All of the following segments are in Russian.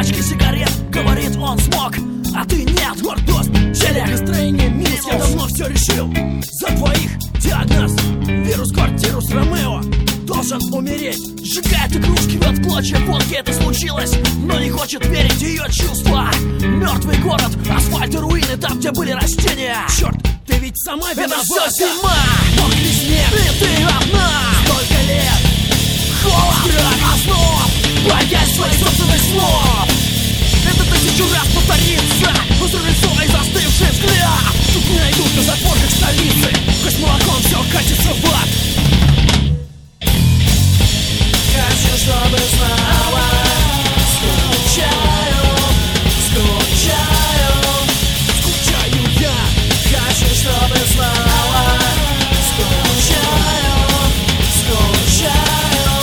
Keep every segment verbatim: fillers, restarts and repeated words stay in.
пачки сигарет. Говорит, он смог, а ты нет. Гордость, челик, настроение минус. Я давно все решил, за двоих диагноз. Вирус, квартирус, Ромео должен умереть. Сжигает игрушки, вет клочья водки. Это случилось, но не хочет верить ее чувства. Мертвый город, асфальт и руины, там, где были растения. Черт, ты ведь сама виновата. Это все зима, мокрый снег, и ты одна. Столько лет, холод, страх, озноб, боясь своих собственных слов. Это тысячу раз повторится. Возле лицо и застывший взгляд. Тут не найдут на затворках столицы. Хоть молоком все катится в ад. Хочу, чтобы знала. Скучаю, скучаю, скучаю я. Хочу, чтобы знала. Скучаю, скучаю.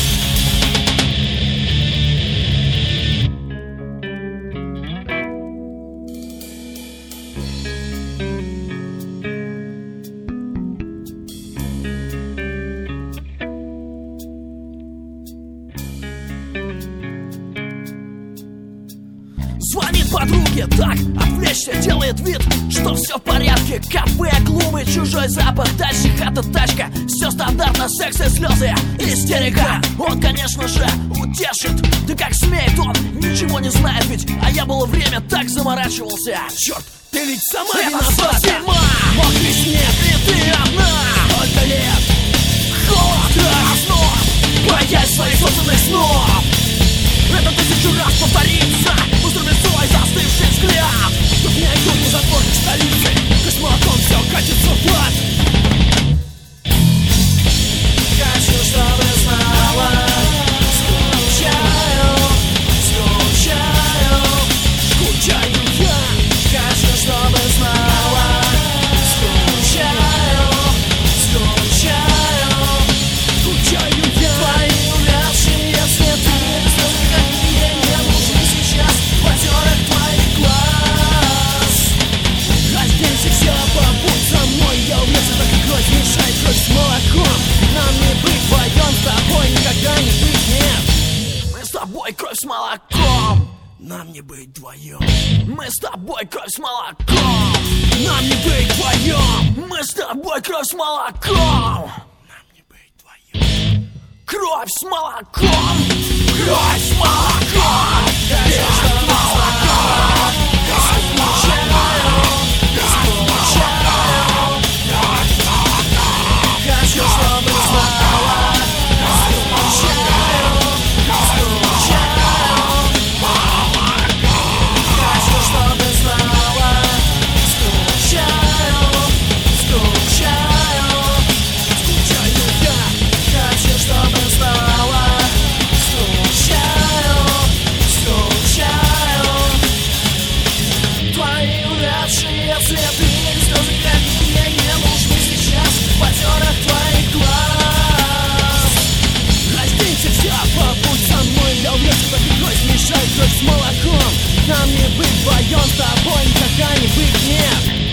Звонит подруге, так, отвлечься, делает вид, что все в порядке. Кафе, клубы, чужой запах, дальше хата, тачка. Все стандартно, секс и слезы, истерика. Он, конечно же, утешит. Да как смеет он, ничего не знает ведь. А я было время так заморачивался. Черт, ты ведь сама виновата. Зима, мокрый снег, и ты одна. Сколько лет, холод, озноб, боясь своих собственных снов. Это тысячу раз повторится. Устроен свой застывший взгляд. Тут не идут на затворник столицы. Хоть молоком все катится в ад. Хочу, чтобы знала. Скучаю, скучаю, скучаю я. Хочу, чтобы знала. Скучаю, скучаю, скучаю я. Твои увядшие цветы. Кровь с молоком, нам не быть вдвоем, с тобой никогда не быть, нет. Мы с тобой кровь с молоком, нам не быть вдвоем. Мы с тобой кровь с молоком, нам не быть вдвоем. Мы с тобой кровь с молоком, нам не быть вдвоем. Кровь с молоком, кровь с молоком, кровь с молоком, кровь с молоком. Хочу, чтобы знала. Скучаю, скучаю. Хочу, чтобы знала. Скучаю, скучаю, скучаю я. Хочу, чтобы знала. Скучаю, скучаю. Твои увядшие цветы, слезы какие не нужны сейчас. Потерях твоих глаз. Разденься вся, побудь со мной. Я увлекся, так и кровь смешай, кровь с молоком. Нам не быть вдвоем, с тобой никогда не быть, нет.